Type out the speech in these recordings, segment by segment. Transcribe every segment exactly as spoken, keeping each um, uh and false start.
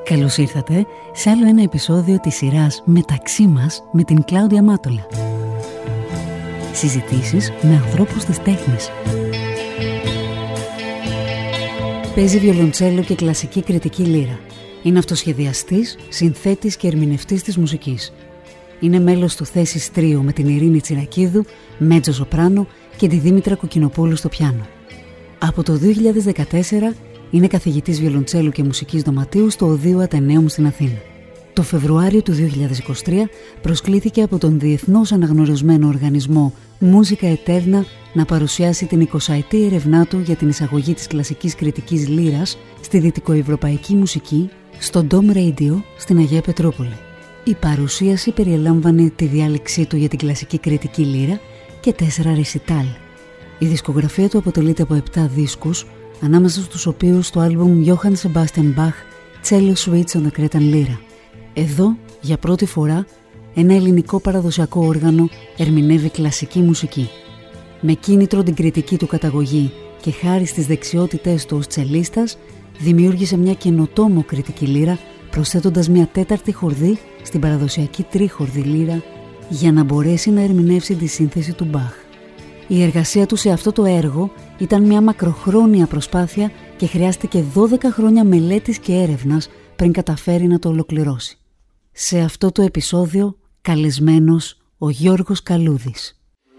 Καλώς ήρθατε σε άλλο ένα επεισόδιο της σειράς «Μεταξύ μας» με την Κλάουντια Μάτολα. Συζητήσεις με ανθρώπους της τέχνης. Παίζει βιολοντσέλο και κλασική κριτική λύρα. Είναι αυτοσχεδιαστής, συνθέτης και ερμηνευτής της μουσικής. Είναι μέλος του Θέσεις Τρίο με την Ειρήνη Τσιρακίδου, μέτζο σοπράνο και τη Δήμητρα Κοκκινοπούλου στο πιάνο. Από το δύο χιλιάδες δεκατέσσερα είναι καθηγητής βιολοντσέλου και μουσικής δωματίου στο Οδείο Ατενέουμ στην Αθήνα. Το Φεβρουάριο του δύο χιλιάδες είκοσι τρία προσκλήθηκε από τον διεθνώς αναγνωρισμένο οργανισμό Musica Eterna να παρουσιάσει την εικοσαετή έρευνά του για την εισαγωγή της κλασικής κριτικής λύρας στη δυτικοευρωπαϊκή μουσική στο Dom Radio στην Αγία Πετρούπολη. Η παρουσίαση περιελάμβανε τη διάλεξή του για την κλασική κριτική λύρα και τέσσερα ρεσιτάλ. Η δισκογραφία του αποτελείται από επτά δίσκους, ανάμεσα στους οποίους το άλμπουμ Johann Sebastian Bach Cello Suites on the Cretan Lyra. Εδώ, για πρώτη φορά, ένα ελληνικό παραδοσιακό όργανο ερμηνεύει κλασική μουσική. Με κίνητρο την κριτική του καταγωγή και χάρη στις δεξιότητές του ως τσελίστας, δημιούργησε μια καινοτόμο κριτική λύρα, προσθέτοντας μια τέταρτη χορδή στην παραδοσιακή τρίχορδη λύρα για να μπορέσει να ερμηνεύσει τη σύνθεση του Μπαχ. Η εργασία του σε αυτό το έργο ήταν μια μακροχρόνια προσπάθεια και χρειάστηκε δώδεκα χρόνια μελέτης και έρευνας πριν καταφέρει να το ολοκληρώσει. Σε αυτό το επεισόδιο, καλεσμένος ο Γιώργος Καλούδης.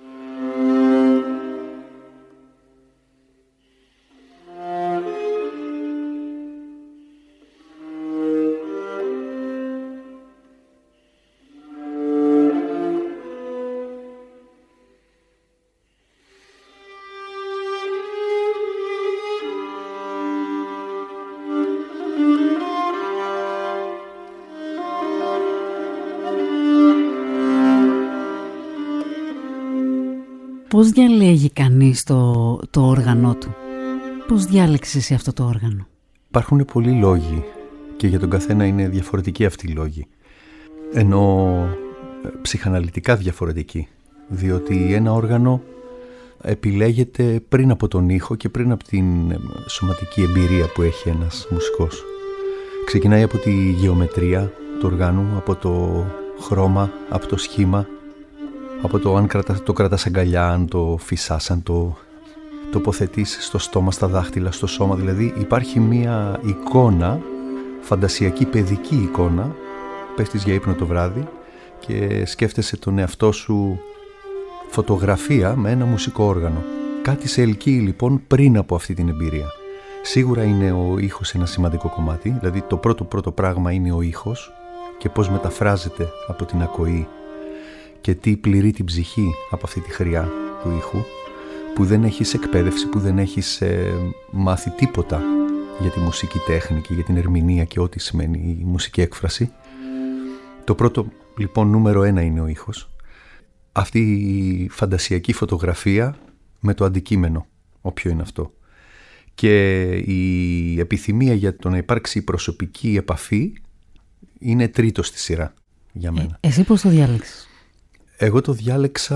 Πώς διαλέγει κανείς το, το όργανο του? Πώς διάλεξες εσύ αυτό το όργανο? Υπάρχουν πολλοί λόγοι και για τον καθένα είναι διαφορετικοί αυτοί οι λόγοι. Ενώ ψυχαναλυτικά διαφορετικοί. Διότι ένα όργανο επιλέγεται πριν από τον ήχο και πριν από την σωματική εμπειρία που έχει ένας μουσικός. Ξεκινάει από τη γεωμετρία του οργάνου, από το χρώμα, από το σχήμα, από το αν κρατα, το κρατάς αγκαλιά, αν το φυσάς, αν το τοποθετείς στο στόμα, στα δάχτυλα, στο σώμα. Δηλαδή υπάρχει μία εικόνα, φαντασιακή παιδική εικόνα, πέφτεις για ύπνο το βράδυ και σκέφτεσαι τον εαυτό σου φωτογραφία με ένα μουσικό όργανο. Κάτι σε ελκύει λοιπόν πριν από αυτή την εμπειρία. Σίγουρα είναι ο ήχος ένα σημαντικό κομμάτι, δηλαδή το πρώτο πρώτο πράγμα είναι ο ήχος και πώς μεταφράζεται από την ακοή και τι πληρεί την ψυχή από αυτή τη χρειά του ήχου, που δεν έχεις εκπαίδευση, που δεν έχεις ε, μάθει τίποτα για τη μουσική τέχνη και για την ερμηνεία και ό,τι σημαίνει η μουσική έκφραση. Το πρώτο λοιπόν νούμερο ένα είναι ο ήχος. Αυτή η φαντασιακή φωτογραφία με το αντικείμενο, όποιο είναι αυτό. Και η επιθυμία για το να υπάρξει προσωπική επαφή είναι τρίτο στη σειρά για μένα. Ε, εσύ πώς το διάλεξες? Εγώ το διάλεξα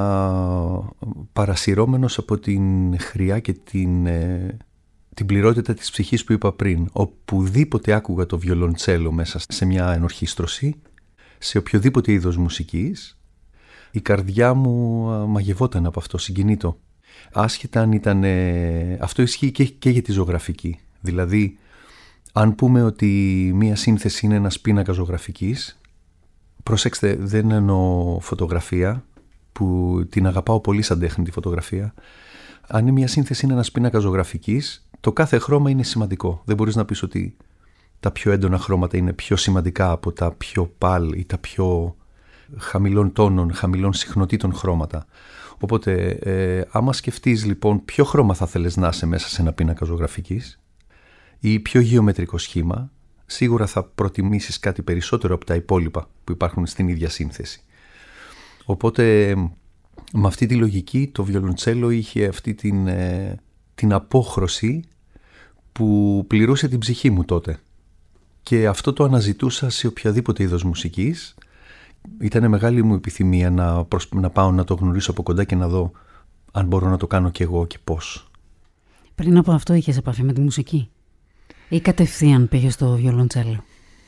παρασυρώμενος από την χρειά και την, ε, την πληρότητα της ψυχής που είπα πριν. Οπουδήποτε άκουγα το βιολοντσέλο μέσα σε μια ενορχήστρωση, σε οποιοδήποτε είδος μουσικής, η καρδιά μου μαγευόταν από αυτό, συγκινήτο. Άσχετα αν ήταν... Ε, αυτό ισχύει και, και για τη ζωγραφική. Δηλαδή, αν πούμε ότι μία σύνθεση είναι ένας πίνακας ζωγραφικής, προσέξτε, δεν εννοώ φωτογραφία, που την αγαπάω πολύ σαν τέχνη τη φωτογραφία. Αν μια σύνθεση είναι ένας πίνακας ζωγραφικής, το κάθε χρώμα είναι σημαντικό. Δεν μπορείς να πεις ότι τα πιο έντονα χρώματα είναι πιο σημαντικά από τα πιο πάλ ή τα πιο χαμηλών τόνων, χαμηλών συχνοτήτων χρώματα. Οπότε, ε, άμα σκεφτείς λοιπόν ποιο χρώμα θα θέλεις να είσαι μέσα σε ένα πίνακα ζωγραφικής ή ποιο γεωμετρικό σχήμα, σίγουρα θα προτιμήσεις κάτι περισσότερο από τα υπόλοιπα που υπάρχουν στην ίδια σύνθεση. Οπότε, με αυτή τη λογική, το βιολοντσέλο είχε αυτή την, ε, την απόχρωση που πληρούσε την ψυχή μου τότε. Και αυτό το αναζητούσα σε οποιαδήποτε είδος μουσικής. Ήταν μεγάλη μου επιθυμία να, προσ... να πάω να το γνωρίσω από κοντά και να δω αν μπορώ να το κάνω κι εγώ και πώς. Πριν από αυτό είχες επαφή με τη μουσική ή κατευθείαν πήγες στο βιολοντσέλο?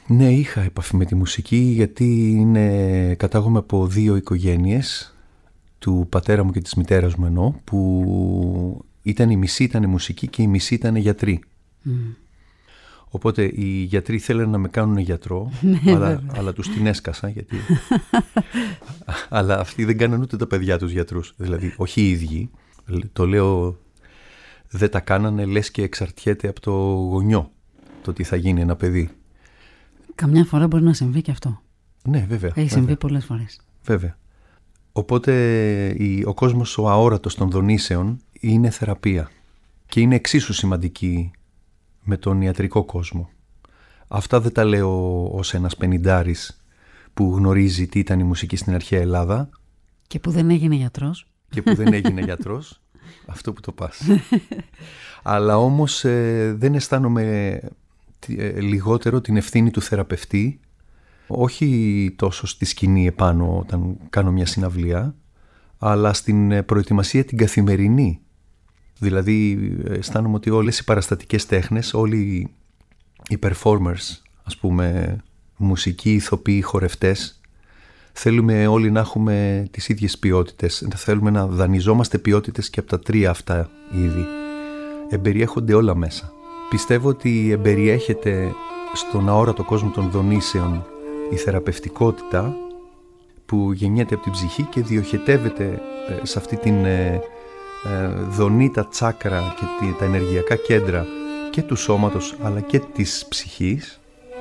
Ναι, είχα επαφή με τη μουσική, γιατί είναι, κατάγομαι από δύο οικογένειες, του πατέρα μου και της μητέρας μου εννοώ, που ήταν η μισή ήταν μουσική και η μισή ήταν γιατροί. Mm. Οπότε οι γιατροί θέλουν να με κάνουν γιατρό, αλλά, αλλά τους την έσκασα, γιατί... αλλά αυτοί δεν κάναν ούτε τα παιδιά τους γιατρούς, δηλαδή όχι οι ίδιοι. Το λέω, δεν τα κάνανε, λες και εξαρτιέται από το γονιό το τι θα γίνει ένα παιδί. Καμιά φορά μπορεί να συμβεί και αυτό. Ναι, βέβαια. Έχει συμβεί βέβαια. Πολλές φορές. Βέβαια. Οπότε ο κόσμος ο αόρατος των δονήσεων είναι θεραπεία και είναι εξίσου σημαντική με τον ιατρικό κόσμο. Αυτά δεν τα λέω ως ένας πενηντάρης που γνωρίζει τι ήταν η μουσική στην αρχαία Ελλάδα. Και που δεν έγινε γιατρός. Και που δεν έγινε γιατρός. Αυτό που το πας. Αλλά όμως ε, δεν αισθάνομαι ε, λιγότερο την ευθύνη του θεραπευτή, όχι τόσο στη σκηνή επάνω όταν κάνω μια συναυλία, αλλά στην προετοιμασία την καθημερινή. Δηλαδή αισθάνομαι ότι όλες οι παραστατικές τέχνες, όλοι οι performers, ας πούμε, μουσικοί, ηθοποιοί, χορευτές, θέλουμε όλοι να έχουμε τις ίδιες ποιότητες. Θέλουμε να δανειζόμαστε ποιότητες και από τα τρία αυτά είδη. Εμπεριέχονται όλα μέσα. Πιστεύω ότι εμπεριέχεται στον αόρατο κόσμο των δονήσεων η θεραπευτικότητα που γεννιέται από την ψυχή και διοχετεύεται σε αυτή την ε, ε, δονή, τα τσάκρα και τα ενεργειακά κέντρα και του σώματος αλλά και της ψυχής.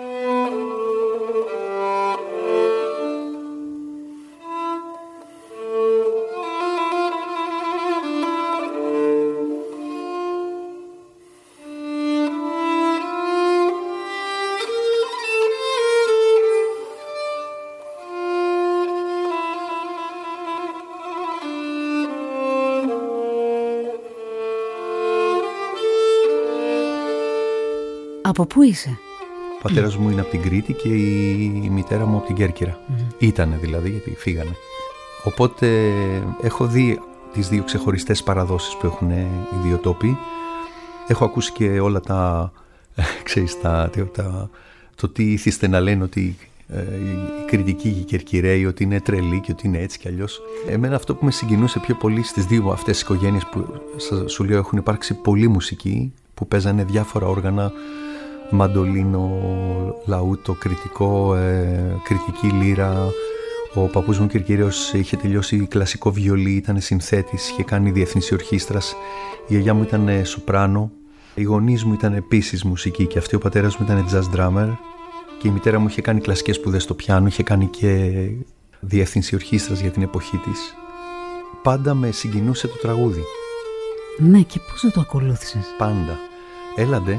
Από πού είσαι? Ο πατέρας μου είναι από την Κρήτη και η μητέρα μου από την Κέρκυρα. Mm. Ήτανε δηλαδή, γιατί φύγανε. Οπότε έχω δει τις δύο ξεχωριστές παραδόσεις που έχουν οι δύο τόποι. Έχω ακούσει και όλα τα, ξέρεις, τα, τα, το τι ήθιστε να λένε ότι ε, οι Κρητικοί και οι Κερκυραίοι ότι είναι τρελοί και ότι είναι έτσι κι αλλιώς. Εμένα αυτό που με συγκινούσε πιο πολύ στις δύο αυτές τις οικογένειες που σου λέω έχουν υπάρξει πολλή μουσική, που παίζανε διάφορα όργανα, μαντολίνο, λαούτο, κριτικό, ε, κριτική λύρα. Ο παππούς μου Κερκυραίος είχε τελειώσει κλασικό βιολί, ήταν συνθέτης, είχε κάνει διεθνής ορχήστρας. Η γιαγιά μου ήταν σοπράνο. Οι γονείς μου ήταν επίσης μουσική και αυτή. Ο πατέρας μου ήταν jazz drummer και η μητέρα μου είχε κάνει κλασικές σπουδές στο πιάνο, είχε κάνει και διεύθυνση ορχήστρας για την εποχή της. Πάντα με συγκινούσε το τραγούδι. Ναι, και πώς δεν το ακολούθησες? Πάντα. Έλαντε.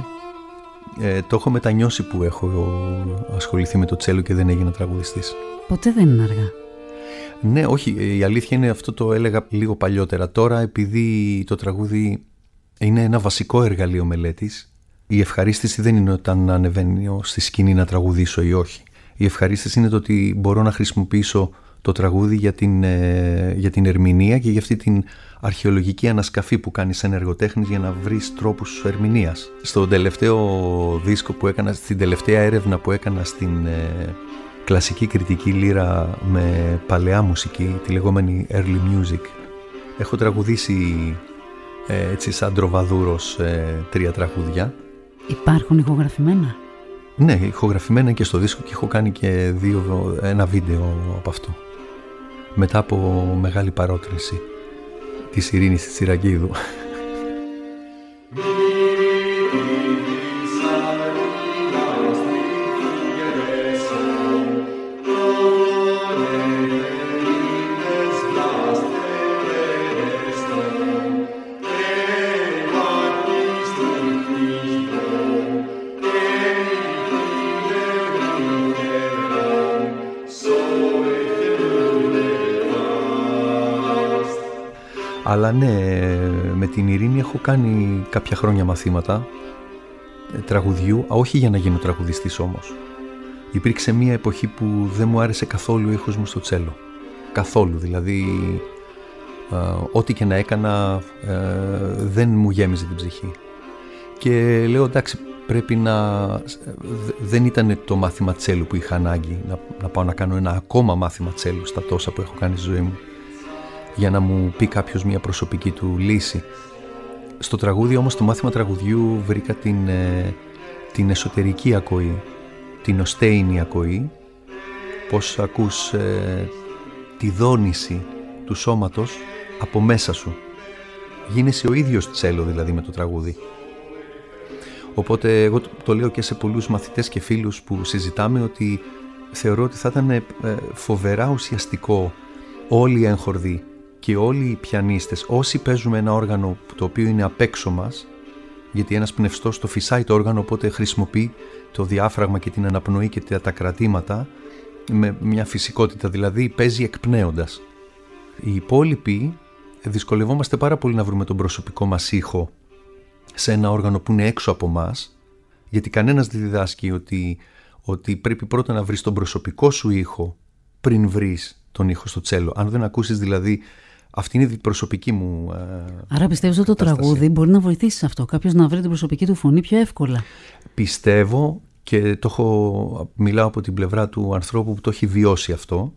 Ε, το έχω μετανιώσει που έχω ασχοληθεί με το τσέλο και δεν έγινα τραγουδιστής. Ποτέ δεν είναι αργά. Ναι, όχι, η αλήθεια είναι, αυτό το έλεγα λίγο παλιότερα. Τώρα, επειδή το τραγούδι είναι ένα βασικό εργαλείο μελέτης, η ευχαρίστηση δεν είναι όταν ανεβαίνω στη σκηνή να τραγουδήσω ή όχι. Η ευχαρίστηση είναι το ότι μπορώ να χρησιμοποιήσω το τραγούδι για την, ε, για την ερμηνεία και για αυτή την αρχαιολογική ανασκαφή που κάνεις σαν εργοτέχνης για να βρεις τρόπους ερμηνείας. Στο τελευταίο δίσκο που έκανα, στην τελευταία έρευνα που έκανα στην ε, κλασική κριτική λύρα με παλαιά μουσική, τη λεγόμενη early music, έχω τραγουδήσει ε, έτσι σαν τροβαδούρος ε, τρία τραγούδια. Υπάρχουν ηχογραφημένα? Ναι, ηχογραφημένα και στο δίσκο, και έχω κάνει και δύο, ένα βίντεο από αυτό. Μετά από μεγάλη παρότρινση της Ειρήνης της Τσιρακίδου. Αλλά ναι, με την Ειρήνη έχω κάνει κάποια χρόνια μαθήματα τραγουδιού, όχι για να γίνω τραγουδιστής όμως. Υπήρξε μια εποχή που δεν μου άρεσε καθόλου ο ήχος μου στο τσέλο. Καθόλου, δηλαδή ε, ό,τι και να έκανα ε, δεν μου γέμιζε την ψυχή. Και λέω εντάξει, πρέπει να... δεν ήταν το μάθημα τσέλου που είχα ανάγκη, να, να πάω να κάνω ένα ακόμα μάθημα τσέλου στα τόσα που έχω κάνει στη ζωή μου, για να μου πει κάποιος μια προσωπική του λύση. Στο τραγούδι όμως, το μάθημα τραγουδιού, βρήκα την, την εσωτερική ακοή, την οστέινη ακοή, πώς ακούς ε, τη δόνηση του σώματος από μέσα σου. Γίνεσαι ο ίδιος τσέλο δηλαδή με το τραγούδι. Οπότε εγώ το λέω και σε πολλούς μαθητές και φίλους που συζητάμε, ότι θεωρώ ότι θα ήταν φοβερά ουσιαστικό όλοι οι έγχορδοι και όλοι οι πιανίστες, όσοι παίζουμε ένα όργανο το οποίο είναι απ' έξω μας, γιατί ένας πνευστός το φυσάει το όργανο, οπότε χρησιμοποιεί το διάφραγμα και την αναπνοή και τα κρατήματα με μια φυσικότητα, δηλαδή παίζει εκπνέοντας. Οι υπόλοιποι δυσκολευόμαστε πάρα πολύ να βρούμε τον προσωπικό μας ήχο σε ένα όργανο που είναι έξω από μας, γιατί κανένας δεν διδάσκει ότι, ότι πρέπει πρώτα να βρεις τον προσωπικό σου ήχο πριν βρεις τον ήχο στο τσέλο. Αν δεν ακούσεις δηλαδή, αυτή είναι η προσωπική μου ε, Άρα πιστεύεις ότι το τραγούδι μπορεί να βοηθήσει σε αυτό, κάποιος να βρει την προσωπική του φωνή πιο εύκολα? Πιστεύω, και το έχω, μιλάω από την πλευρά του ανθρώπου που το έχει βιώσει αυτό,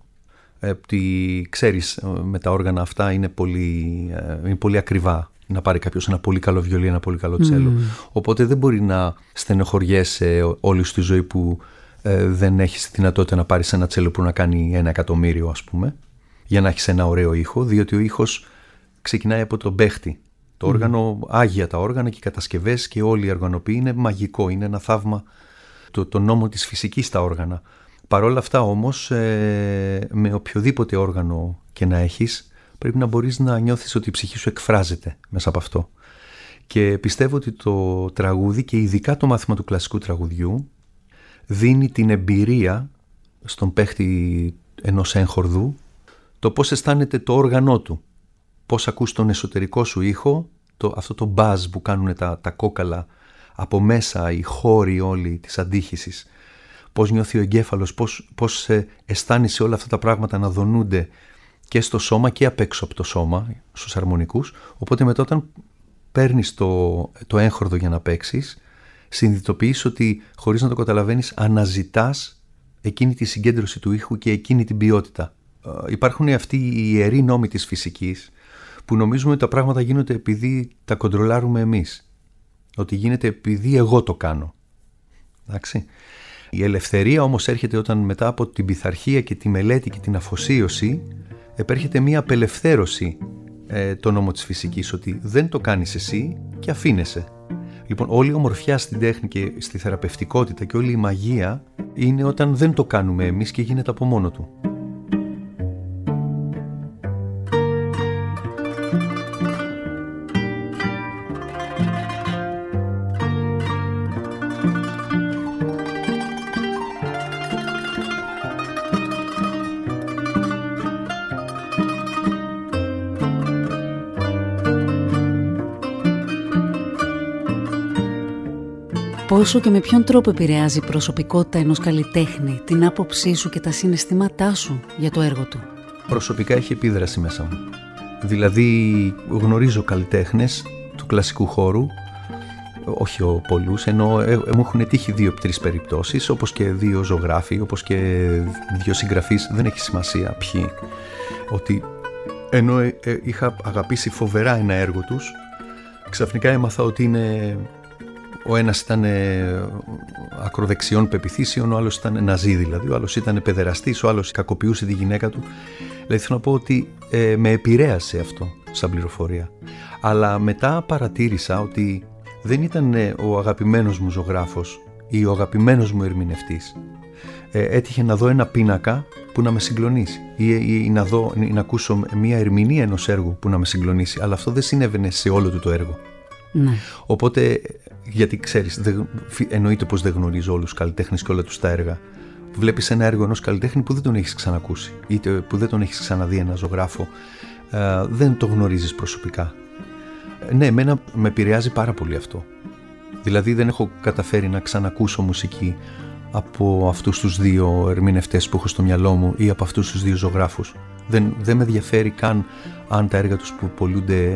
ότι ξέρεις, με τα όργανα αυτά είναι πολύ, είναι πολύ ακριβά να πάρει κάποιος ένα πολύ καλό βιολί, ένα πολύ καλό τσέλο. Mm. Οπότε δεν μπορεί να στενοχωριέσαι όλη σου τη ζωή που ε, δεν έχεις δυνατότητα να πάρεις ένα τσέλο που να κάνει ένα εκατομμύριο, ας πούμε, για να έχεις ένα ωραίο ήχο, διότι ο ήχος ξεκινάει από τον παίχτη. Το mm. όργανο, άγια τα όργανα και οι κατασκευές και όλοι οι οργανοποιοί, είναι μαγικό, είναι ένα θαύμα, το, το νόμο της φυσικής τα όργανα. Παρ' όλα αυτά όμως, ε, με οποιοδήποτε όργανο και να έχεις, πρέπει να μπορείς να νιώθεις ότι η ψυχή σου εκφράζεται μέσα από αυτό. Και πιστεύω ότι το τραγούδι, και ειδικά το μάθημα του κλασικού τραγουδιού, δίνει την εμπειρία στον παίχτη ενός έγχορδου το πώς αισθάνεται το όργανό του, πώς ακούς τον εσωτερικό σου ήχο, το, αυτό το buzz που κάνουν τα, τα κόκαλα από μέσα, οι χώροι όλοι της αντίχησης, πώς νιώθει ο εγκέφαλος, πώς, πώς ε, αισθάνεσαι όλα αυτά τα πράγματα να δονούνται και στο σώμα και απ' έξω από το σώμα, στους αρμονικούς. Οπότε μετά, όταν παίρνεις το, το έγχορδο για να παίξεις, συνειδητοποιείς ότι, χωρίς να το καταλαβαίνεις, αναζητάς εκείνη τη συγκέντρωση του ήχου και εκείνη την ποιότητα. Ε, υπάρχουν αυτοί οι ιεροί νόμοι της φυσικής που νομίζουμε ότι τα πράγματα γίνονται επειδή τα κοντρολάρουμε εμείς. Ότι γίνεται επειδή εγώ το κάνω. Εντάξει. Η ελευθερία όμως έρχεται όταν, μετά από την πειθαρχία και τη μελέτη και την αφοσίωση, επέρχεται μια απελευθέρωση ε, το νόμο της φυσικής, ότι δεν το κάνεις εσύ και αφήνεσαι. Λοιπόν, όλη η ομορφιά στην τέχνη και στη θεραπευτικότητα και όλη η μαγεία είναι όταν δεν το κάνουμε εμείς και γίνεται από μόνο του. Πόσο και με ποιον τρόπο επηρεάζει η προσωπικότητα ενός καλλιτέχνη την άποψή σου και τα συναισθήματά σου για το έργο του? Προσωπικά έχει επίδραση μέσα μου. Δηλαδή γνωρίζω καλλιτέχνες του κλασικού χώρου, όχι ο πολλούς, ενώ ε, μου έχουν τύχει δύο-τρεις περιπτώσεις, όπως και δύο ζωγράφοι, όπως και δύο συγγραφείς, δεν έχει σημασία ποιοι, ότι ενώ ε, ε, είχα αγαπήσει φοβερά ένα έργο τους, ξαφνικά έμαθα ότι είναι... Ο ένας ήταν ακροδεξιών πεποιθήσεων, ο άλλος ήταν ναζί δηλαδή, ο άλλος ήταν παιδεραστής, ο άλλος κακοποιούσε τη γυναίκα του. Δηλαδή θέλω να πω ότι ε, με επηρέασε αυτό σαν πληροφορία. Αλλά μετά παρατήρησα ότι δεν ήταν ο αγαπημένος μου ζωγράφος ή ο αγαπημένος μου ερμηνευτής. Ε, έτυχε να δω ένα πίνακα που να με συγκλονίσει ή, ή, ή, να, δω, ή να ακούσω μια ερμηνεία ενός έργου που να με συγκλονίσει, αλλά αυτό δεν συνέβαινε σε όλο του το έργο. Ναι. Οπότε, γιατί ξέρεις, δεν, εννοείται πως δεν γνωρίζω όλους τους καλλιτέχνες και όλα τους τα έργα. Βλέπεις ένα έργο ενός καλλιτέχνη που δεν τον έχεις ξανακούσει, είτε που δεν τον έχεις ξαναδεί ένα ζωγράφο, ε, δεν το γνωρίζεις προσωπικά. Ναι, εμένα με επηρεάζει πάρα πολύ αυτό. Δηλαδή δεν έχω καταφέρει να ξανακούσω μουσική από αυτούς τους δύο ερμηνευτές που έχω στο μυαλό μου ή από αυτούς τους δύο ζωγράφους. Δεν, δεν με ενδιαφέρει καν αν τα έργα τους που πωλούνται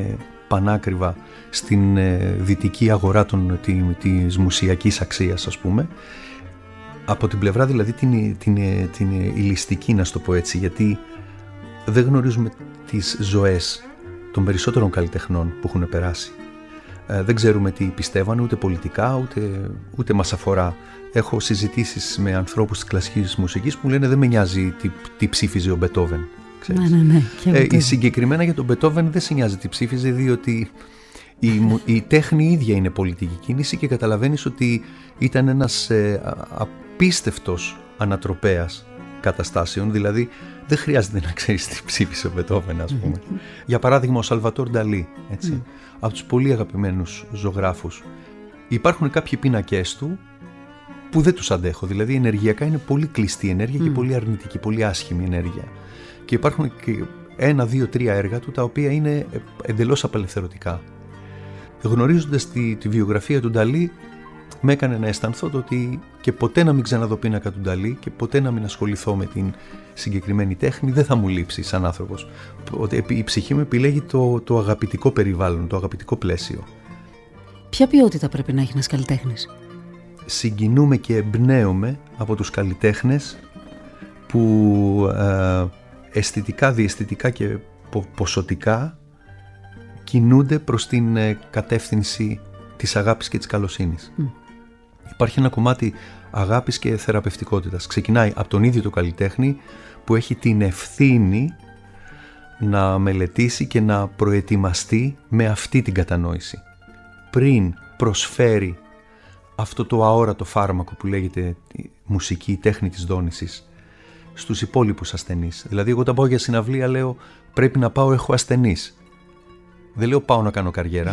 πανάκριβα στην ε, δυτική αγορά των, τη, της μουσιακής αξίας, ας πούμε. Από την πλευρά δηλαδή την, την, την, την ηλιστική, να το πω έτσι, γιατί δεν γνωρίζουμε τις ζωές των περισσότερων καλλιτεχνών που έχουν περάσει. Ε, δεν ξέρουμε τι πιστεύανε ούτε πολιτικά, ούτε, ούτε μας αφορά. Έχω συζητήσεις με ανθρώπους της κλασικής μουσικής που μου λένε δεν με νοιάζει τι, τι ψήφιζε ο Μπετόβεν. Ναι, ναι, ναι. Ε, η συγκεκριμένα για τον Μπετόβεν δεν σε νοιάζει τι ψήφιζε, διότι η, η τέχνη ίδια είναι πολιτική κίνηση και καταλαβαίνεις ότι ήταν ένας ε, απίστευτος ανατροπέας καταστάσεων, δηλαδή δεν χρειάζεται να ξέρεις τι ψήφισε ο Μπετόβεν, ας πούμε. Mm-hmm. Για παράδειγμα ο Σαλβατόρ Νταλί, έτσι, mm. από τους πολύ αγαπημένους ζωγράφους. Υπάρχουν κάποιοι πίνακες του που δεν τους αντέχω, δηλαδή ενεργειακά είναι πολύ κλειστή ενέργεια mm. και πολύ αρνητική, πολύ άσχημη ενέργεια. Και υπάρχουν και ένα, δύο, τρία έργα του τα οποία είναι εντελώς απελευθερωτικά. Γνωρίζοντας τη, τη βιογραφία του Νταλί, με έκανε να αισθανθώ το ότι και ποτέ να μην ξαναδώ πίνακα του Νταλί και ποτέ να μην ασχοληθώ με την συγκεκριμένη τέχνη δεν θα μου λείψει σαν άνθρωπος. Ότι η ψυχή μου επιλέγει το, το αγαπητικό περιβάλλον, το αγαπητικό πλαίσιο. Ποια ποιότητα πρέπει να έχει ένας καλλιτέχνης? Συγκινούμε και εμπνέομαι από τους καλλιτέχνες που ε, αισθητικά, διαισθητικά και πο, ποσοτικά κινούνται προς την ε, κατεύθυνση της αγάπης και της καλοσύνης. Mm. Υπάρχει ένα κομμάτι αγάπης και θεραπευτικότητας. Ξεκινάει από τον ίδιο το καλλιτέχνη που έχει την ευθύνη να μελετήσει και να προετοιμαστεί με αυτή την κατανόηση. Πριν προσφέρει αυτό το αόρατο φάρμακο που λέγεται μουσική, τέχνη της δόνησης στους υπόλοιπους ασθενείς. Δηλαδή εγώ όταν πάω για συναυλία λέω πρέπει να πάω, έχω ασθενείς. Δεν λέω πάω να κάνω καριέρα.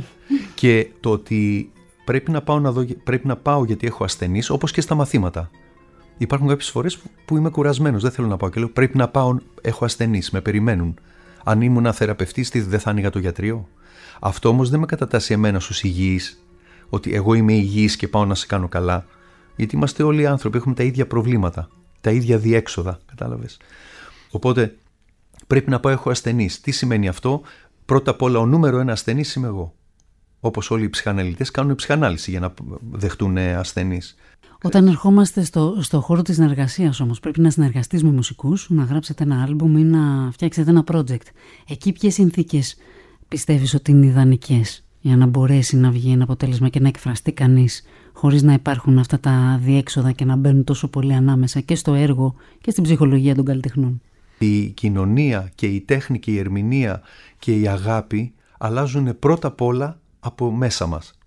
Και το ότι πρέπει να, πάω να δω, πρέπει να πάω γιατί έχω ασθενείς, όπως και στα μαθήματα. Υπάρχουν κάποιες φορές που, που είμαι κουρασμένος, δεν θέλω να πάω και λέω πρέπει να πάω, έχω ασθενείς, με περιμένουν. Αν ήμουν θεραπευτής, δεν θα άνοιγα το γιατρείο. Αυτό όμως δεν με κατατάσσει εμένα στους υγιείς, ότι εγώ είμαι υγιής και πάω να σε κάνω καλά. Γιατί είμαστε όλοι άνθρωποι, έχουμε τα ίδια προβλήματα, τα ίδια διέξοδα, κατάλαβες. Οπότε πρέπει να πάω, έχω ασθενείς. Τι σημαίνει αυτό? Πρώτα απ' όλα ο νούμερο ένα ασθενής είμαι εγώ. Όπως όλοι οι ψυχαναλυτές κάνουν ψυχανάλυση για να δεχτούν ασθενείς. Όταν ερχόμαστε στο, στο χώρο της συνεργασίας όμως, πρέπει να συνεργαστείς με μουσικούς, να γράψετε ένα άλμπουμ ή να φτιάξετε ένα project. Εκεί ποιες συνθήκες πιστεύεις ότι είναι ιδανικές για να μπορέσει να βγει ένα αποτέλεσμα και να εκφραστεί κανείς χωρίς να υπάρχουν αυτά τα διέξοδα και να μπαίνουν τόσο πολύ ανάμεσα και στο έργο και στην ψυχολογία των καλλιτεχνών? Η κοινωνία και η τέχνη και η ερμηνεία και η αγάπη αλλάζουν πρώτα απ' όλα από μέσα μας.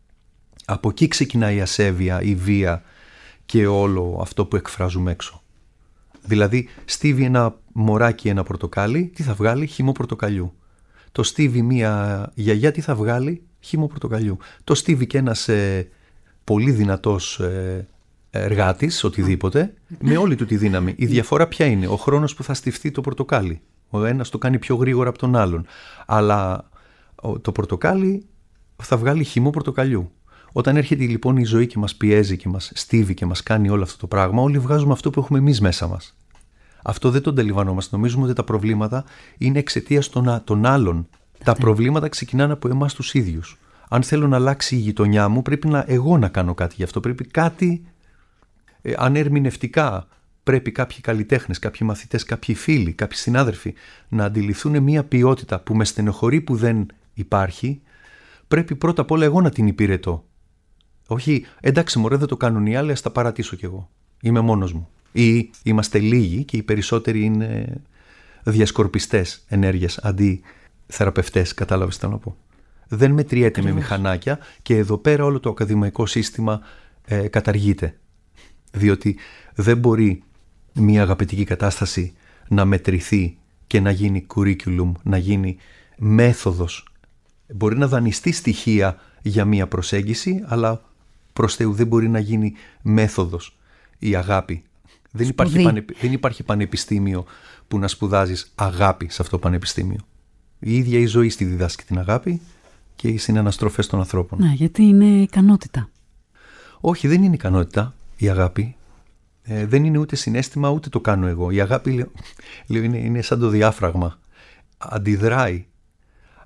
Από εκεί ξεκινάει η ασέβεια, η βία και όλο αυτό που εκφράζουμε έξω. Δηλαδή στίβει ένα μωράκι ένα πορτοκάλι, τι θα βγάλει? Χυμό πορτοκαλιού. Το στίβει μια γιαγιά, τι θα βγάλει? Χυμό πορτοκαλιού. Το στίβει και ένας ε, πολύ δυνατός ε, εργάτης, οτιδήποτε, με όλη του τη δύναμη. Η διαφορά ποια είναι? Ο χρόνος που θα στιφθεί το πορτοκάλι. Ο ένας το κάνει πιο γρήγορα από τον άλλον. Αλλά το πορτοκάλι θα βγάλει χυμό πορτοκαλιού. Όταν έρχεται λοιπόν η ζωή και μας πιέζει και μας στίβει και μας κάνει όλο αυτό το πράγμα, όλοι βγάζουμε αυτό που έχουμε εμείς μέσα μας. Αυτό δεν το αντιλαμβανόμαστε. Νομίζουμε ότι τα προβλήματα είναι εξαιτίας των, των άλλων. Τα προβλήματα ξεκινάνε από εμάς τους ίδιους. Αν θέλω να αλλάξει η γειτονιά μου, πρέπει να εγώ να κάνω κάτι γι' αυτό. Πρέπει κάτι ε, ανερμηνευτικά. Πρέπει κάποιοι καλλιτέχνες, κάποιοι μαθητές, κάποιοι φίλοι, κάποιοι συνάδελφοι να αντιληφθούν μια ποιότητα που με στενοχωρεί που δεν υπάρχει. Πρέπει πρώτα απ' όλα εγώ να την υπηρετώ. Όχι, εντάξει μωρέ, δεν το κάνουν οι άλλοι, ας τα παρατήσω κι εγώ. Είμαι μόνος μου. Ή είμαστε λίγοι και οι περισσότεροι είναι διασκορπιστές ενέργειας αντί θεραπευτές, κατάλαβες τι θέλω να πω. Δεν μετριέται με μηχανάκια και εδώ πέρα όλο το ακαδημαϊκό σύστημα ε, καταργείται. Διότι δεν μπορεί μια αγαπητική κατάσταση να μετρηθεί και να γίνει curriculum, να γίνει μέθοδος. Μπορεί να δανειστεί στοιχεία για μια προσέγγιση, αλλά προς Θεού δεν μπορεί να γίνει μέθοδος η αγάπη. Δεν υπάρχει, πανε, δεν υπάρχει πανεπιστήμιο που να σπουδάζεις αγάπη σε αυτό το πανεπιστήμιο. Η ίδια η ζωή στη διδάσκει την αγάπη και οι συναναστροφές των ανθρώπων. Ναι, γιατί είναι ικανότητα. Όχι, δεν είναι ικανότητα η αγάπη. Ε, δεν είναι ούτε συναίσθημα, ούτε το κάνω εγώ. Η αγάπη λέω, λέω, είναι, είναι σαν το διάφραγμα. Αντιδράει.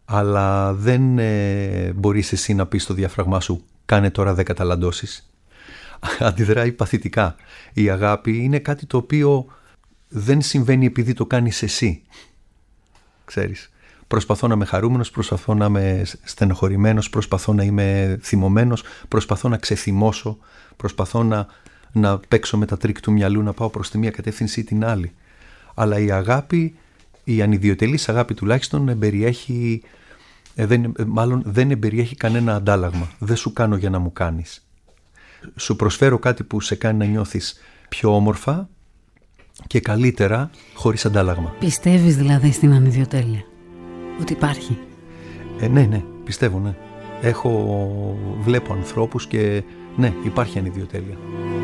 αλλά δεν ε, μπορείς εσύ να πεις στο διάφραγμά σου κάνε τώρα δέκα ταλαντώσεις. Αντιδράει παθητικά. Η αγάπη είναι κάτι το οποίο δεν συμβαίνει επειδή το κάνεις εσύ. Ξέρεις, προσπαθώ να είμαι χαρούμενος, προσπαθώ να είμαι στενοχωρημένος, προσπαθώ να είμαι θυμωμένος, προσπαθώ να ξεθυμώσω, προσπαθώ να, να παίξω με τα τρίκ του μυαλού, να πάω προς τη μία κατεύθυνση ή την άλλη. Αλλά η αγάπη, η ανιδιοτελής αγάπη τουλάχιστον, εμπεριέχει, ε, δεν, μάλλον δεν εμπεριέχει κανένα αντάλλαγμα. Δεν σου κάνω για να μου κάνεις. Σου προσφέρω κάτι που σε κάνει να νιώθεις πιο όμορφα και καλύτερα χωρίς αντάλλαγμα. Πιστεύεις δηλαδή στην ανιδιοτέλεια? Ότι υπάρχει? Ε, ναι, ναι, πιστεύω, ναι. Έχω, βλέπω ανθρώπους και ναι, υπάρχει ανιδιοτέλεια.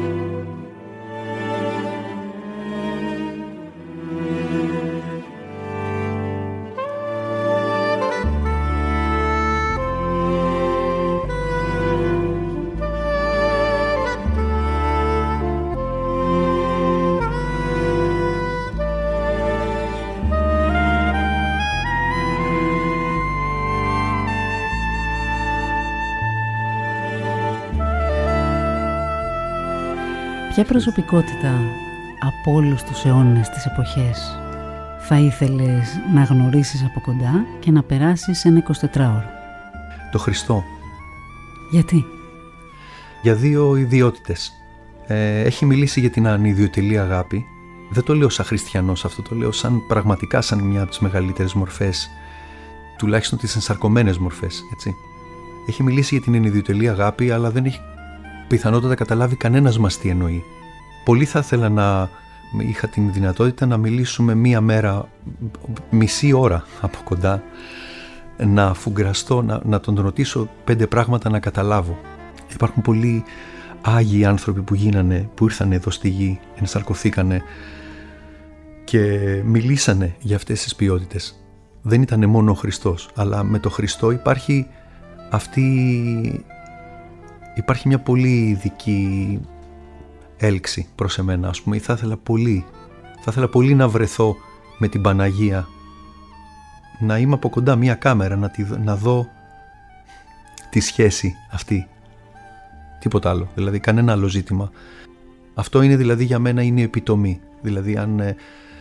Ποια προσωπικότητα από όλους τους αιώνες, τις εποχές, θα ήθελες να γνωρίσεις από κοντά και να περάσεις ένα εικοσιτετράωρο? Το Χριστό. Γιατί? Για δύο ιδιότητες. Ε, έχει μιλήσει για την ανιδιοτελή αγάπη. Δεν το λέω σαν χριστιανός αυτό, το λέω σαν πραγματικά σαν μια από τις μεγαλύτερες μορφές, τουλάχιστον τις ενσαρκωμένες μορφές, έτσι. Έχει μιλήσει για την ανιδιοτελή αγάπη, αλλά δεν έχει πιθανότατα καταλάβει κανένας μας τι εννοεί. Πολύ θα ήθελα να είχα την δυνατότητα να μιλήσουμε μία μέρα, μισή ώρα από κοντά, να φουγκραστώ, να, να τον ρωτήσω πέντε πράγματα να καταλάβω. Υπάρχουν πολλοί άγιοι άνθρωποι που γίνανε, που ήρθαν εδώ στη γη, ενσαρκωθήκανε και μιλήσανε για αυτές τις ποιότητες. Δεν ήταν μόνο ο Χριστός, αλλά με το Χριστό υπάρχει αυτή... Υπάρχει μια πολύ ειδική έλξη προς εμένα, ας πούμε. Θα ήθελα πολύ, θα ήθελα πολύ να βρεθώ με την Παναγία, να είμαι από κοντά μια κάμερα, να, τη, να δω τη σχέση αυτή. Τίποτα άλλο, δηλαδή κανένα άλλο ζήτημα. Αυτό είναι δηλαδή για μένα είναι η επιτομή. Δηλαδή αν ε,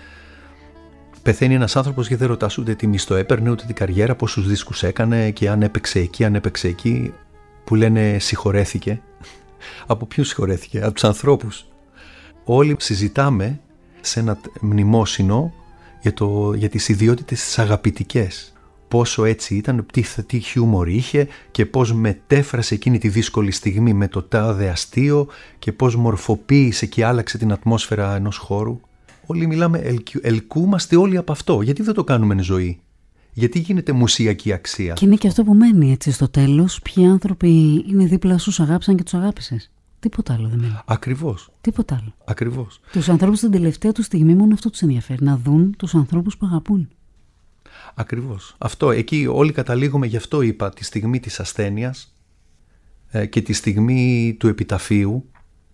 πεθαίνει ένας άνθρωπος και δεν ρωτάς ούτε τι μισθό έπαιρνε, ούτε την καριέρα, πόσους δίσκους έκανε και αν έπαιξε εκεί, αν έπαιξε εκεί, που λένε συγχωρέθηκε. Από ποιους συγχωρέθηκε? Από τους ανθρώπους. Όλοι συζητάμε σε ένα μνημόσυνο για, το, για τις ιδιότητες τις αγαπητικές. Πόσο έτσι ήταν, τι, τι χιούμορ είχε και πώς μετέφρασε εκείνη τη δύσκολη στιγμή με το τάδε αστείο και πώς μορφοποίησε και άλλαξε την ατμόσφαιρα ενός χώρου. Όλοι μιλάμε, ελκυ, ελκούμαστε όλοι από αυτό. Γιατί δεν το κάνουμε εν ζωή? Γιατί γίνεται μουσιακή αξία? Και είναι και αυτό που μένει έτσι στο τέλος. Ποιοι άνθρωποι είναι δίπλα σου, σου αγάπησαν και τους αγάπησες? Τίποτα άλλο δεν μένει. Ακριβώς. Τίποτα άλλο. Ακριβώς. Τους ανθρώπους στην τελευταία του στιγμή μόνο αυτό τους ενδιαφέρει. Να δουν τους ανθρώπους που αγαπούν. Ακριβώς. Αυτό. Εκεί όλοι καταλήγουμε, γι' αυτό είπα, τη στιγμή της ασθένειας ε, και τη στιγμή του επιταφείου.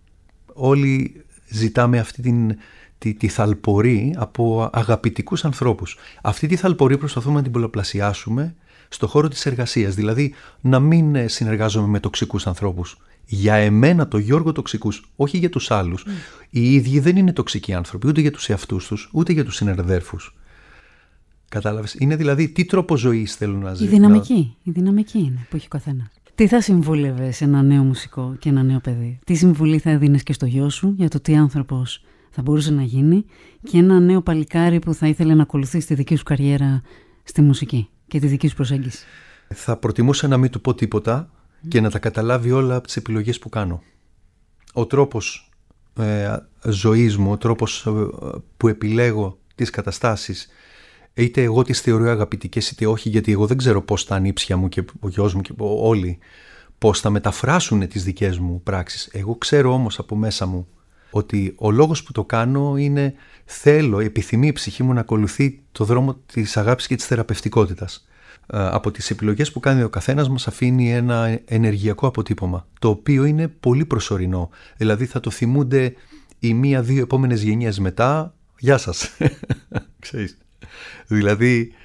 Όλοι ζητάμε αυτή την... Τη, τη θαλπορή από αγαπητικούς ανθρώπους. Αυτή τη θαλπορή προσπαθούμε να την πολλαπλασιάσουμε στο χώρο της εργασίας. Δηλαδή να μην συνεργάζομαι με τοξικούς ανθρώπους. Για εμένα το Γιώργο τοξικούς, όχι για τους άλλους. Mm. Οι ίδιοι δεν είναι τοξικοί άνθρωποι, ούτε για τους εαυτούς τους, ούτε για τους συναδέρφους. Κατάλαβες? Είναι δηλαδή τι τρόπο ζωής θέλουν να ζήσουν. Η δυναμική, να... η δυναμική είναι που έχει ο καθένας. Τι θα συμβούλευες σε ένα νέο μουσικό και ένα νέο παιδί? Τι συμβουλή θα έδινες και στο γιο σου για το τι άνθρωπος θα μπορούσε να γίνει, και ένα νέο παλικάρι που θα ήθελε να ακολουθήσει τη δική σου καριέρα στη μουσική και τη δική σου προσέγγιση? Θα προτιμούσα να μην του πω τίποτα mm. και να τα καταλάβει όλα από τις επιλογές που κάνω. Ο τρόπος ε, ζωής μου, ο τρόπος ε, που επιλέγω τις καταστάσεις, είτε εγώ τις θεωρώ αγαπητικές είτε όχι, γιατί εγώ δεν ξέρω πώς τα ανήψια μου και ο γιος μου και όλοι πώς θα μεταφράσουν τις δικές μου πράξεις. Εγώ ξέρω όμως από μέσα μου ότι ο λόγος που το κάνω είναι θέλω, επιθυμεί η ψυχή μου να ακολουθεί το δρόμο της αγάπης και της θεραπευτικότητας. Από τις επιλογές που κάνει ο καθένας μας αφήνει ένα ενεργειακό αποτύπωμα, το οποίο είναι πολύ προσωρινό. Δηλαδή θα το θυμούνται οι μία-δύο επόμενες γενιές μετά, γεια σας. Ξέρεις. Δηλαδή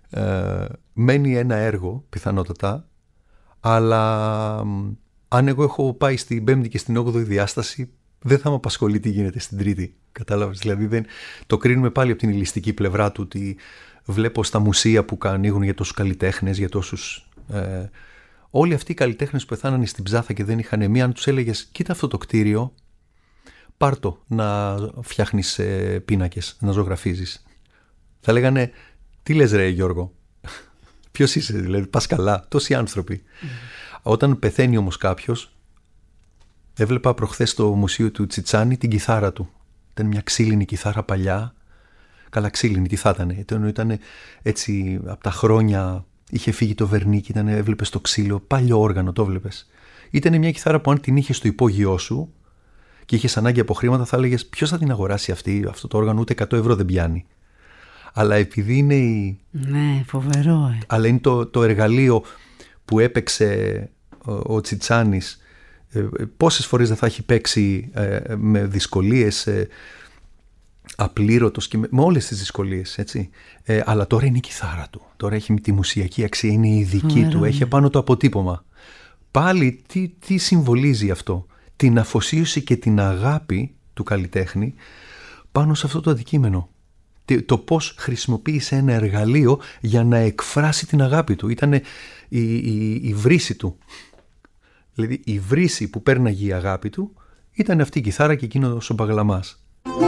Ε, μένει ένα έργο πιθανότατα, αλλά αν εγώ έχω πάει στην πέμπτη και στην όγδοη διάσταση, δεν θα με απασχολεί τι γίνεται στην τρίτη. Κατάλαβες, δηλαδή δεν, το κρίνουμε πάλι από την υλιστική πλευρά του, ότι βλέπω στα μουσεία που ανοίγουν για τόσους καλλιτέχνες, για τόσους... Ε, όλοι αυτοί οι καλλιτέχνες που πεθάνανε στην Ψάθα και δεν είχαν μία, αν τους έλεγες κοίτα αυτό το κτίριο, πάρ' το να φτιάχνεις ε, πίνακες, να ζωγραφίζεις, θα λέγανε τι λες ρε Γιώργο, ποιος είσαι δηλαδή, πας καλά, τόσοι άνθρωποι. Mm. Όταν πεθαίνει όμως κάποιος, έβλεπα προχθές στο μουσείο του Τσιτσάνι την κιθάρα του. Ήταν μια ξύλινη κιθάρα παλιά. Καλά, ξύλινη, τι θα ήταν. Ήταν, ήταν έτσι από τα χρόνια, είχε φύγει το βερνίκι, ήταν, έβλεπες το ξύλο, παλιό όργανο, το έβλεπες. Ήταν μια κιθάρα που αν την είχες στο υπόγειό σου και είχες ανάγκη από χρήματα, θα έλεγες ποιος θα την αγοράσει αυτή, αυτό το όργανο, ούτε εκατό ευρώ δεν πιάνει. Αλλά επειδή είναι η... Ναι, φοβερό. Ε. Αλλά είναι το, το εργαλείο που έπαιξε ο, ο Τσιτσάνης. Ε, πόσες φορές δεν θα έχει παίξει ε, με δυσκολίες, ε, απλήρωτος και με, με όλες τις δυσκολίες, έτσι. Ε, αλλά τώρα είναι η κιθάρα του. Τώρα έχει τη μουσιακή αξία, είναι η δική του. Έχει επάνω το αποτύπωμα. Πάλι τι, τι συμβολίζει αυτό? Την αφοσίωση και την αγάπη του καλλιτέχνη πάνω σε αυτό το αντικείμενο. Το πώς χρησιμοποίησε ένα εργαλείο για να εκφράσει την αγάπη του. Ήταν η, η, η βρύση του. Δηλαδή η βρύση που πέρναγε η αγάπη του ήταν αυτή η κιθάρα και εκείνος ο μπαγλαμάς.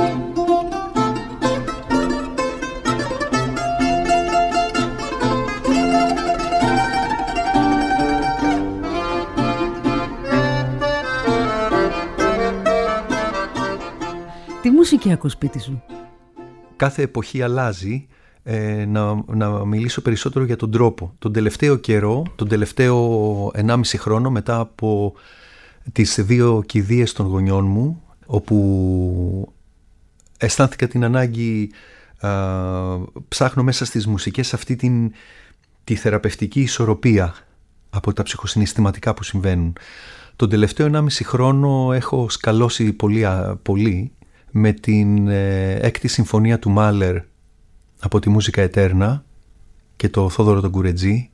Τι μουσική ακούς σπίτι σου? Κάθε εποχή αλλάζει. Ε, να, να μιλήσω περισσότερο για τον τρόπο. Τον τελευταίο καιρό, τον τελευταίο ενάμιση χρόνο, μετά από τις δύο κηδείες των γονιών μου, όπου αισθάνθηκα την ανάγκη, α, ψάχνω μέσα στις μουσικές αυτή την, τη θεραπευτική ισορροπία από τα ψυχοσυναισθηματικά που συμβαίνουν. Τον τελευταίο ενάμιση χρόνο έχω σκαλώσει πολύ, πολύ με την ε, έκτη συμφωνία του Μάλερ από τη Μούσικα Ετέρνα και το Θόδωρο τον Κουρετζή.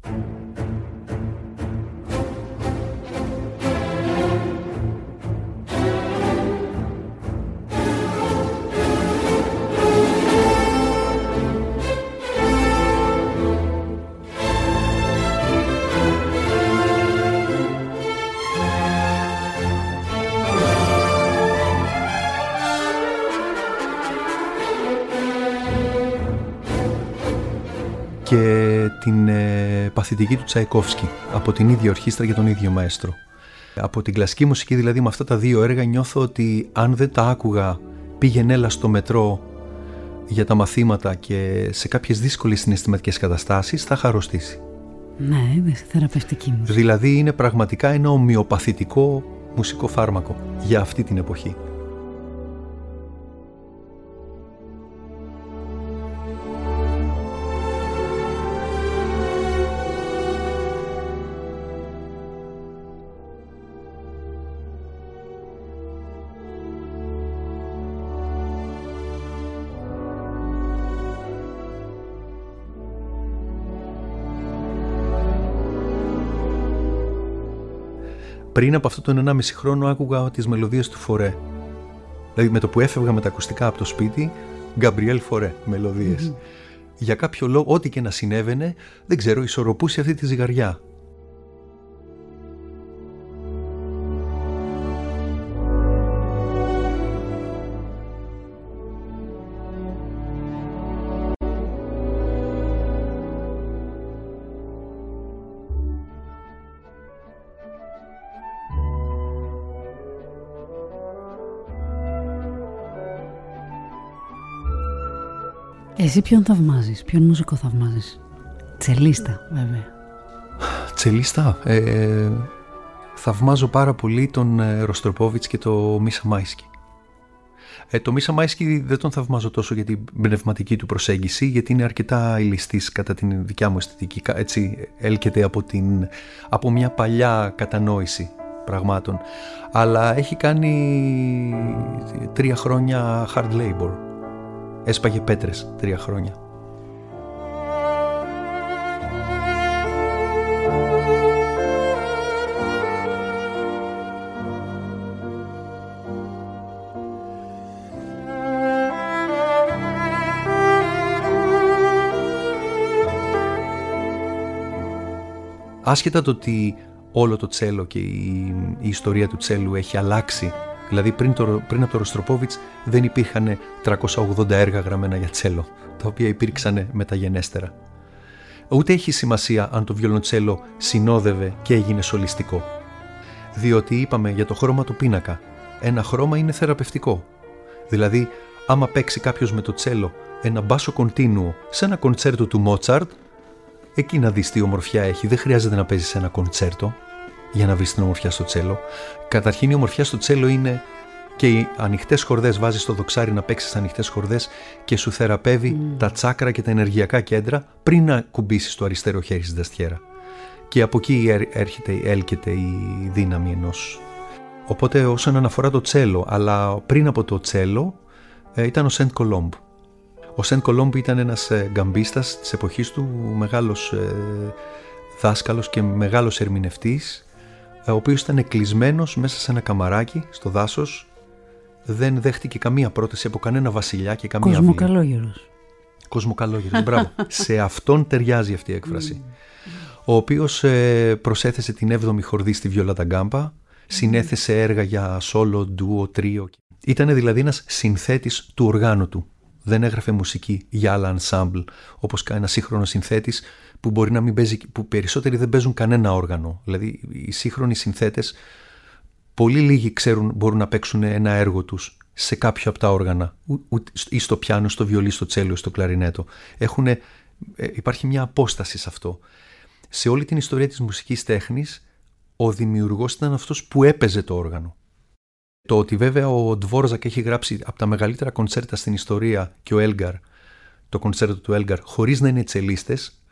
Και την ε, παθητική του Τσαϊκόφσκι από την ίδια ορχήστρα και τον ίδιο μαέστρο. Από την κλασική μουσική δηλαδή, με αυτά τα δύο έργα νιώθω ότι αν δεν τα άκουγα πήγαινε έλα στο μετρό για τα μαθήματα και σε κάποιες δύσκολες συναισθηματικές καταστάσεις, θα είχα αρρωστήσει. Ναι, είναι θεραπευτική μουσική. Δηλαδή είναι πραγματικά ένα ομοιοπαθητικό μουσικό φάρμακο για αυτή την εποχή. Πριν από αυτό τον ενάμιση χρόνο άκουγα τις μελωδίες του Φορέ. Δηλαδή με το που έφευγα με τα ακουστικά από το σπίτι, Γκαμπριέλ Φορέ, μελωδίες. Mm-hmm. Για κάποιο λόγο, ό,τι και να συνέβαινε, δεν ξέρω, ισορροπούσε αυτή τη ζυγαριά. Εσύ ποιον θαυμάζεις, ποιον μουσικό θαυμάζεις? Τσελίστα βέβαια. Τσελίστα, ε, θαυμάζω πάρα πολύ τον ε, Ροστροπόβιτς και το Μίσα Μάισκι. Ε, το Μίσα Μάισκι δεν τον θαυμάζω τόσο για την πνευματική του προσέγγιση, γιατί είναι αρκετά ηλιστής κατά την δικιά μου αισθητική, έτσι έλκεται από, την, από μια παλιά κατανόηση πραγμάτων, αλλά έχει κάνει τρία χρόνια hard labor. Έσπαγε πέτρες τρία χρόνια. Άσχετα το ότι όλο το τσέλο και η, η ιστορία του τσέλου έχει αλλάξει. Δηλαδή πριν, το, πριν από το Ροστροπόβιτς δεν υπήρχαν τριακόσια ογδόντα έργα γραμμένα για τσέλο, τα οποία υπήρξαν μεταγενέστερα. Ούτε έχει σημασία αν το βιολοντσέλο συνόδευε και έγινε σολιστικό. Διότι είπαμε για το χρώμα του πίνακα, ένα χρώμα είναι θεραπευτικό. Δηλαδή, άμα παίξει κάποιος με το τσέλο ένα μπάσο κοντίνουο σε ένα κοντσέρτο του Μότσαρτ, εκεί να δεις τι ομορφιά έχει. Δεν χρειάζεται να παίζεις ένα κοντσέρτο για να βρεις την ομορφιά στο τσέλο. Καταρχήν η ομορφιά στο τσέλο είναι και οι ανοιχτές χορδές. Βάζεις το δοξάρι να παίξεις ανοιχτές χορδές και σου θεραπεύει mm. τα τσάκρα και τα ενεργειακά κέντρα πριν να κουμπίσεις το αριστερό χέρι στην ταστιέρα. Και από εκεί έρχεται, έλκεται η δύναμη ενός. Οπότε όσον αναφορά το τσέλο, αλλά πριν από το τσέλο ήταν ο Σεντ Κολόμπ. Ο Σεντ Κολόμπ ήταν ένας γκαμπίστας της εποχής του, μεγάλος ε, δάσκαλος και μεγάλος ερμηνευτής, ο οποίος ήταν κλεισμένος μέσα σε ένα καμαράκι στο δάσος, δεν δέχτηκε καμία πρόταση από κανένα βασιλιά και καμία βία. Κοσμοκαλόγερος. Κοσμοκαλόγερος, μπράβο. Σε αυτόν ταιριάζει αυτή η έκφραση. Ο οποίος ε, προσέθεσε την έβδομη χορδή στη βιόλα τα γκάμπα, συνέθεσε έργα για σόλο, ντουο, τρίο. Ήταν δηλαδή ένας συνθέτης του οργάνου του. Δεν έγραφε μουσική για άλλα ensemble, όπως ένα σύγχρονο συνθέτης που μπορεί να μην παίζει, που περισσότεροι δεν παίζουν κανένα όργανο. Δηλαδή οι σύγχρονοι συνθέτες, πολύ λίγοι ξέρουν, μπορούν να παίξουν ένα έργο τους σε κάποιο από τα όργανα, ή στο πιάνο, στο βιολί, στο τσέλο, στο κλαρινέτο. Έχουνε, υπάρχει μια απόσταση σε αυτό. Σε όλη την ιστορία της μουσικής τέχνης, ο δημιουργός ήταν αυτός που έπαιζε το όργανο. Το ότι βέβαια ο Ντβόρζακ έχει γράψει από τα μεγαλύτερα κοντσέρτα στην ιστορία και ο Έλγκαρ, το κοντσέρτο του Έλγκαρ, χωρίς να είναι τσελίστες,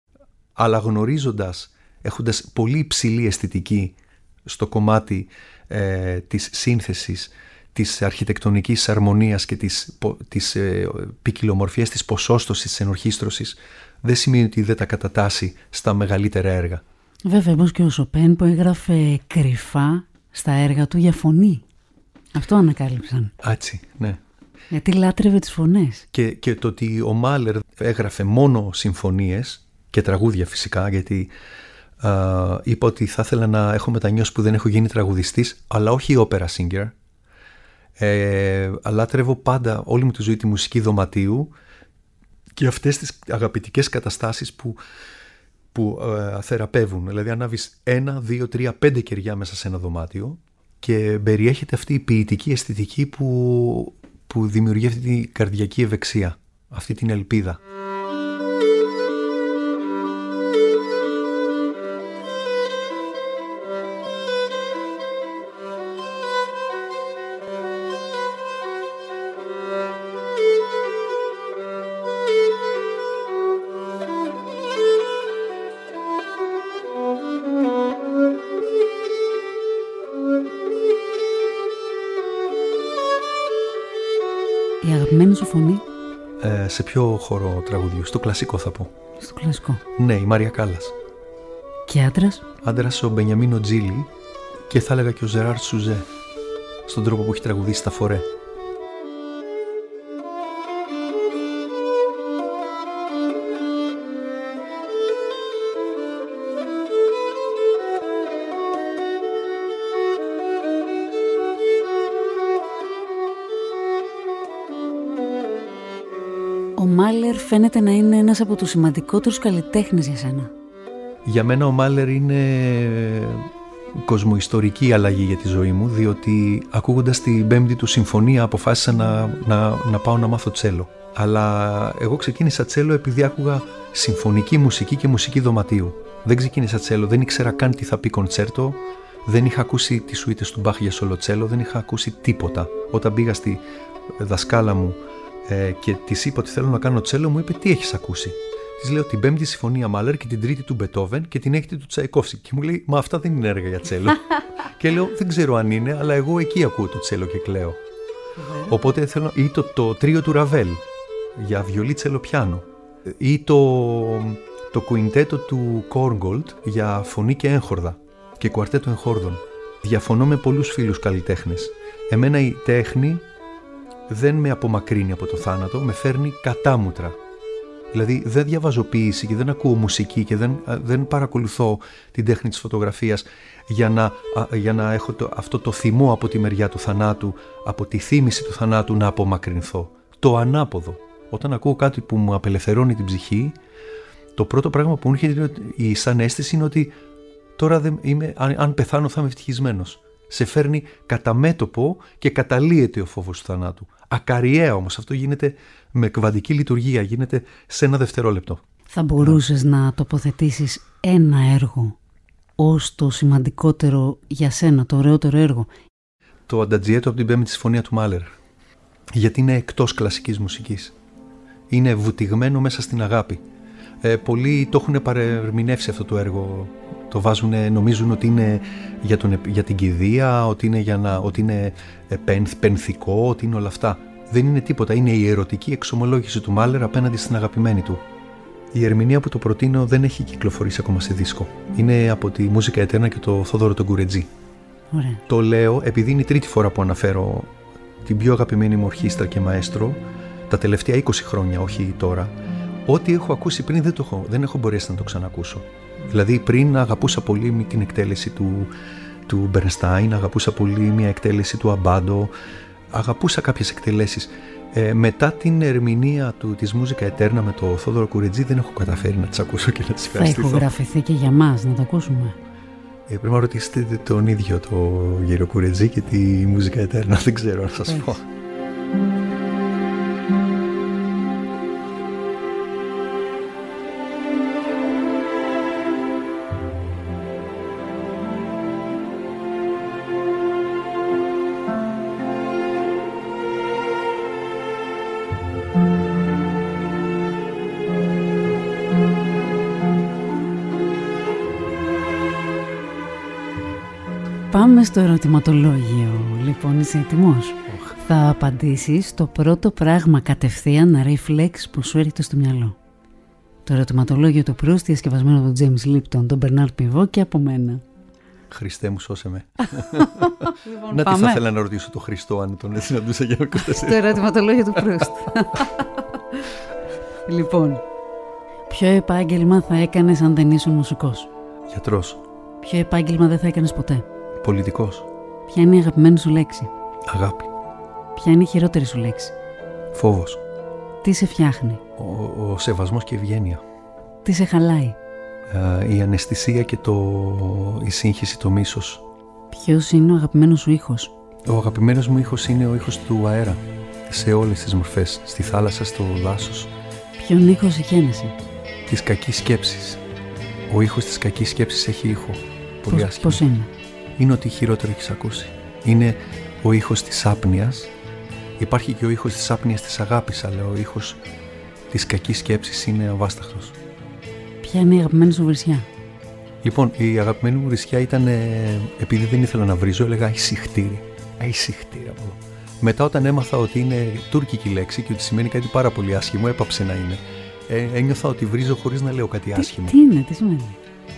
αλλά γνωρίζοντας, έχοντας πολύ υψηλή αισθητική στο κομμάτι ε, της σύνθεσης, της αρχιτεκτονικής αρμονίας και της, της ε, ποικιλομορφίας, της ποσόστοσης, της ενορχήστρωσης, δεν σημαίνει ότι δεν τα κατατάσσει στα μεγαλύτερα έργα. Βέβαια, όπως και ο Σοπέν που έγραφε κρυφά στα έργα του για φωνή. Αυτό ανακάλυψαν. Έτσι, ναι. Γιατί λάτρευε τις φωνές. Και, και το ότι ο Μάλερ έγραφε μόνο συμφωνίες και τραγούδια φυσικά, γιατί α, είπα ότι θα ήθελα να έχω μετανιώσει που δεν έχω γίνει τραγουδιστής, αλλά όχι opera singer. Ε, λάτρευω πάντα όλη μου τη ζωή τη μουσική δωματίου και αυτές τις αγαπητικές καταστάσεις που, που ε, θεραπεύουν. Δηλαδή ανάβεις ένα, δύο, τρία, πέντε κεριά μέσα σε ένα δωμάτιο και περιέχεται αυτή η ποιητική αισθητική που, που δημιουργεί αυτή την καρδιακή ευεξία, αυτή την ελπίδα. Η αγαπημένη σου φωνή? Ε, σε ποιο χώρο τραγουδιού? Στο κλασικό θα πω. Στο κλασικό. Ναι, η Μάρια Κάλλας. Και άντρας? Άντρας ο Μπενιαμίνο Τζίλι και θα έλεγα και ο Ζεράρ Σουζέ, στον τρόπο που έχει τραγουδίσει τα φορέ. Ο Μάλερ φαίνεται να είναι ένας από τους σημαντικότερους καλλιτέχνες για σένα. Για μένα ο Μάλερ είναι κοσμοϊστορική αλλαγή για τη ζωή μου, διότι ακούγοντας την πέμπτη του συμφωνία αποφάσισα να, να, να πάω να μάθω τσέλο. Αλλά εγώ ξεκίνησα τσέλο επειδή άκουγα συμφωνική μουσική και μουσική δωματίου. Δεν ξεκίνησα τσέλο, δεν ήξερα καν τι θα πει κοντσέρτο, δεν είχα ακούσει τις σουίτες του Μπαχ για σολοτσέλο, δεν είχα ακούσει τίποτα. Όταν πήγα στη δασκάλα μου ε, και της είπα ότι θέλω να κάνω τσέλο, μου είπε τι έχεις ακούσει? Της λέω την πέμπτη συμφωνία Μάλερ και την τρίτη του Μπετόβεν και την έκτη του Τσαϊκόφσκι. Και μου λέει, μα αυτά δεν είναι έργα για τσέλο. Και λέω, δεν ξέρω αν είναι, αλλά εγώ εκεί ακούω το τσέλο και κλαίω. Οπότε θέλω. Ή το, το τρίο του Ραβέλ για βιολί, τσέλο, πιάνο. Ή το, το κουιντέτο του Κόρνγκολτ για φωνή και έγχορδα και κουαρτέτο εγχόρδων. Διαφωνώ με πολλούς φίλους καλλιτέχνες. Εμένα η τέχνη δεν με απομακρύνει από το θάνατο, με φέρνει κατάμουτρα. Δηλαδή δεν διαβάζω ποίηση και δεν ακούω μουσική και δεν, δεν παρακολουθώ την τέχνη της φωτογραφίας για να, για να έχω το, αυτό το θυμό από τη μεριά του θανάτου, από τη θύμηση του θανάτου να απομακρυνθώ. Το ανάποδο. Όταν ακούω κάτι που μου απελευθερώνει την ψυχή, το πρώτο πράγμα που μου έρχεται σαν αίσθηση είναι ότι τώρα δεν είμαι, αν, αν πεθάνω θα είμαι ευτυχισμένος. Σε φέρνει κατά μέτωπο και καταλύεται ο φόβος του θανάτου. Ακαριέα όμως, αυτό γίνεται με κβαντική λειτουργία, γίνεται σε ένα δευτερόλεπτο. Θα μπορούσες να, να τοποθετήσεις ένα έργο ως το σημαντικότερο για σένα, το ωραιότερο έργο? Το Αντατζιέτο από την Πέμπτη Συμφωνία του Μάλερ. Γιατί είναι εκτός κλασικής μουσικής. Είναι βουτυγμένο μέσα στην αγάπη. Ε, πολλοί το έχουν παρερμηνεύσει αυτό το έργο. Το βάζουν, νομίζουν ότι είναι για, τον, για την κηδεία, ότι είναι, για να, ότι είναι πενθ, πενθικό, ότι είναι όλα αυτά. Δεν είναι τίποτα. Είναι η ερωτική εξομολόγηση του Μάλερ απέναντι στην αγαπημένη του. Η ερμηνεία που το προτείνω δεν έχει κυκλοφορήσει ακόμα σε δίσκο. Είναι από τη Μούζικα Ετέρνα και το Θόδωρο τον Κουρετζή. Ωραία. Το λέω επειδή είναι η τρίτη φορά που αναφέρω την πιο αγαπημένη μου ορχήστρα και μαέστρο τα τελευταία είκοσι χρόνια, όχι τώρα. Ό,τι έχω ακούσει πριν δεν, το έχω, δεν έχω μπορέσει να το ξανακούσω. Δηλαδή πριν αγαπούσα πολύ με την εκτέλεση του, του Μπερνστάιν, αγαπούσα πολύ μια εκτέλεση του Αμπάντο, αγαπούσα κάποιες εκτελέσεις. Ε, μετά την ερμηνεία του, της Μούζικα Ετέρνα με το Θόδωρο Κουρετζή δεν έχω καταφέρει να τις ακούσω και να τις ευχαριστηθώ. Θα ηχογραφηθεί και για μας να το ακούσουμε. Ε, πρέπει να ρωτήσετε τον ίδιο το κύριο Κουρετζή και τη Μούζικα Ετέρνα, δεν ξέρω να σας πω. Πάμε στο ερωτηματολόγιο. Λοιπόν, είσαι έτοιμος? Oh. Θα απαντήσεις το πρώτο πράγμα κατευθείαν, reflex, που σου έρχεται στο μυαλό. Το ερωτηματολόγιο του Προύστη, διασκευασμένο από τον Τζέιμς Λίπτον, τον Μπερνάρ Πιβό και από μένα. Χριστέ μου, σώσε με. Λοιπόν, να πάμε. τι θα ήθελα να ρωτήσω το Χριστό αν τον συναντούσα για είκοσι τέσσερα. Το ερωτηματολόγιο του Προύστη. Λοιπόν, ποιο επάγγελμα θα έκανες αν δεν ήσουν μουσικός? Γιατρός. Ποιο επάγγελμα δεν θα έκανες ποτέ? Πολιτικός. Ποια είναι η αγαπημένη σου λέξη? Αγάπη. Ποια είναι η χειρότερη σου λέξη? Φόβος. Τι σε φτιάχνει? Ο, ο σεβασμός και η ευγένεια. Τι σε χαλάει? Ε, η αναισθησία και το, η σύγχυση, το μίσος. Ποιος είναι ο αγαπημένος σου ήχος? Ο αγαπημένος μου ήχος είναι ο ήχος του αέρα. Σε όλες τις μορφές. Στη θάλασσα, στο δάσος. Ποιον ήχο συχαίνεσαι? Της κακής σκέψης. Ο ήχος της κακής σκέψης έχει ήχο. Πολύ Πώς, άσχημο. πώς είναι? Είναι ότι χειρότερο έχεις ακούσει. Είναι ο ήχος της άπνοιας. Υπάρχει και ο ήχος της άπνοιας της αγάπης, αλλά ο ήχος της κακής σκέψης είναι αβάσταχτος. Ποια είναι η αγαπημένη σου βρισιά? Λοιπόν, η αγαπημένη μου βρισιά ήταν, ε, επειδή δεν ήθελα να βρίζω, έλεγα αϊσυχτήρι. Αϊσυχτήρι από εδώ. Μετά, όταν έμαθα ότι είναι τουρκική λέξη και ότι σημαίνει κάτι πάρα πολύ άσχημο, έπαψε να είναι. Ε, ένιωθα ότι βρίζω χωρίς να λέω κάτι άσχημο. Τι, τι είναι, τι σημαίνει?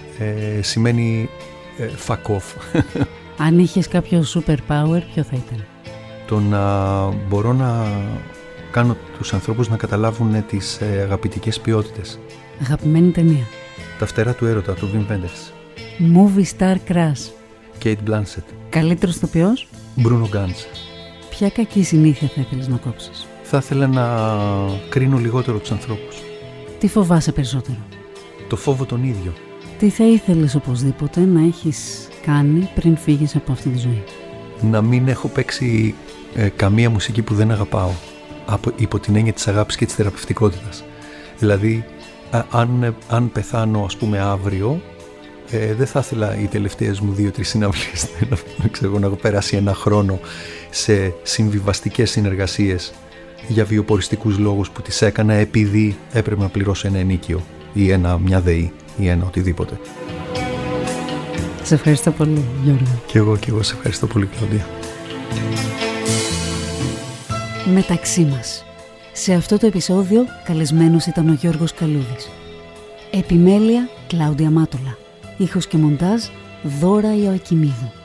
Ε, σημαίνει ε, fuck off. Αν είχες κάποιο super power, ποιο θα ήταν? Το να μπορώ να κάνω τους ανθρώπους να καταλάβουν τις ε, αγαπητικές ποιότητες. Αγαπημένη ταινία? Τα φτερά του έρωτα, του Wim Wenders. Movie star crush? Kate Blanchett. Καλύτερος ηθοποιός? Bruno Ganz. Ποια κακή συνήθεια θα ήθελες να κόψεις? Θα ήθελα να κρίνω λιγότερο τους ανθρώπους. Τι φοβάσαι περισσότερο? Το φόβο τον ίδιο. Τι θα ήθελες οπωσδήποτε να έχεις κάνει πριν φύγεις από αυτή τη ζωή? Να μην έχω παίξει ε, καμία μουσική που δεν αγαπάω. Από, υπό την έννοια της αγάπης και της θεραπευτικότητας. Δηλαδή, α, αν, αν πεθάνω, ας πούμε, αύριο, ε, δεν θα ήθελα οι τελευταίες μου δύο-τρεις συναυλίες να, ξέρω, να έχω περάσει ένα χρόνο σε συμβιβαστικές συνεργασίες για βιοποριστικούς λόγους που τις έκανα επειδή έπρεπε να πληρώσω ένα ενίκιο ή ένα, μια ΔΕΗ ή ένα οτιδήποτε. Σε ευχαριστώ πολύ, Γιώργο. Και εγώ και εγώ σε ευχαριστώ πολύ, Κλαουντία. Μεταξύ μας. Σε αυτό το επεισόδιο καλεσμένος ήταν ο Γιώργος Καλούδης. Επιμέλεια Κλάουντια Μάτολα. Ήχος και μοντάζ Δώρα Ιωακιμίδου.